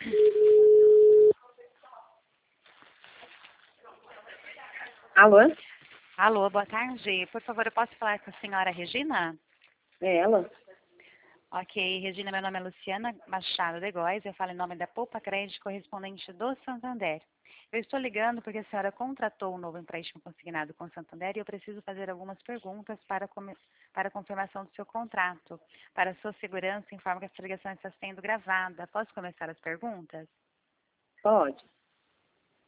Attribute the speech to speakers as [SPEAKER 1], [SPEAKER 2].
[SPEAKER 1] Alô?
[SPEAKER 2] Alô, boa tarde. Por favor, eu posso falar com a senhora Regina?
[SPEAKER 1] É ela?
[SPEAKER 2] Ok, Regina, meu nome é Luciana Machado de Góes, eu falo em nome da Poupa Crédito correspondente do Santander. Eu estou ligando porque a senhora contratou um novo empréstimo consignado com o Santander e eu preciso fazer algumas perguntas para a confirmação do seu contrato. Para sua segurança, informo que essa ligação está sendo gravada. Posso começar as perguntas?
[SPEAKER 1] Pode.